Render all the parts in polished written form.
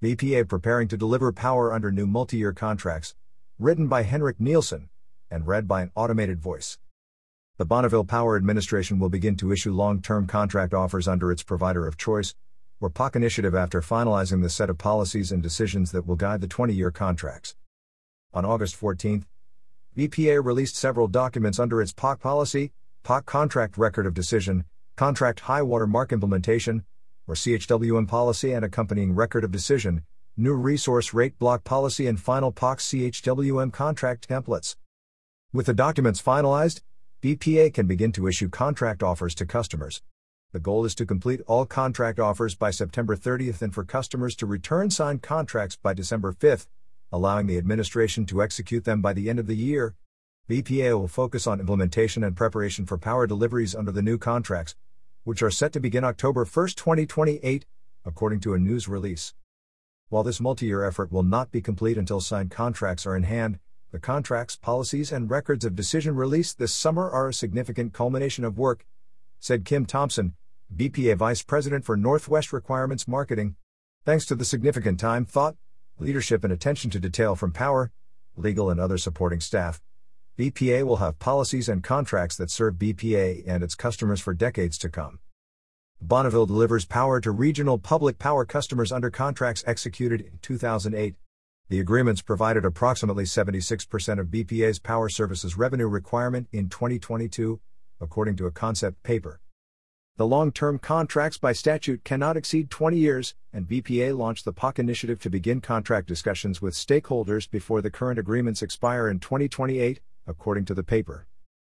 BPA preparing to deliver power under new multi-year contracts, written by Henrik Nielsen, and read by an automated voice. The Bonneville Power Administration will begin to issue long-term contract offers under its provider of choice, or POC initiative after finalizing the set of policies and decisions that will guide the 20-year contracts. On August 14, BPA released several documents under its POC policy, POC Contract Record of Decision, Contract High Water Mark Implementation, or CHWM policy and accompanying Record of Decision, New Resource Rate Block Policy and final POC CHWM contract templates. With the documents finalized, BPA can begin to issue contract offers to customers. The goal is to complete all contract offers by September 30th and for customers to return signed contracts by December 5th, allowing the administration to execute them by the end of the year. BPA will focus on implementation and preparation for power deliveries under the new contracts, which are set to begin October 1, 2028, according to a news release. While this multi-year effort will not be complete until signed contracts are in hand, the contracts, policies, and records of decision released this summer are a significant culmination of work, said Kim Thompson, BPA Vice President for Northwest Requirements Marketing. Thanks to the significant time, thought, leadership, and attention to detail from power, legal, and other supporting staff, BPA will have policies and contracts that serve BPA and its customers for decades to come. Bonneville delivers power to regional public power customers under contracts executed in 2008. The agreements provided approximately 76% of BPA's power services revenue requirement in 2022, according to a concept paper. The long-term contracts by statute cannot exceed 20 years, and BPA launched the POC initiative to begin contract discussions with stakeholders before the current agreements expire in 2028, according to the paper.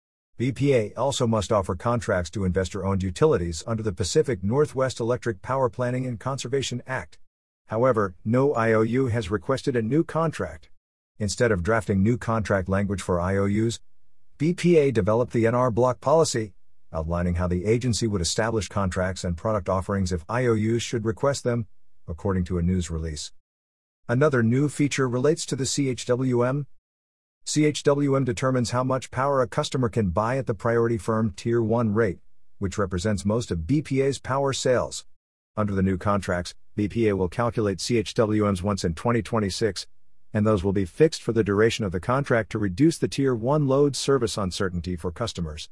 BPA also must offer contracts to investor-owned utilities under the Pacific Northwest Electric Power Planning and Conservation Act. However, no IOU has requested a new contract. Instead of drafting new contract language for IOUs, BPA developed the NR Block Policy, outlining how the agency would establish contracts and product offerings if IOUs should request them, according to a news release. Another new feature relates to the CHWM. CHWM determines how much power a customer can buy at the Priority Firm Tier 1 rate, which represents most of BPA's power sales. Under the new contracts, BPA will calculate CHWMs once in 2026, and those will be fixed for the duration of the contract to reduce the Tier 1 load service uncertainty for customers.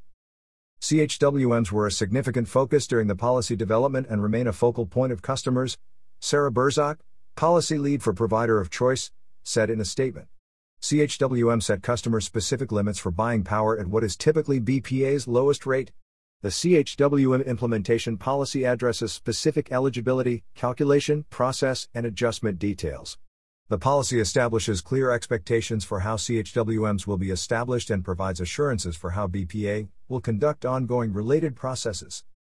CHWMs were a significant focus during the policy development and remain a focal point of customers, Sarah Berzak, policy lead for Provider of Choice, said in a statement. CHWM set customer-specific limits for buying power at what is typically BPA's lowest rate. The CHWM implementation policy addresses specific eligibility, calculation, process, and adjustment details. The policy establishes clear expectations for how CHWMs will be established and provides assurances for how BPA will conduct ongoing related processes.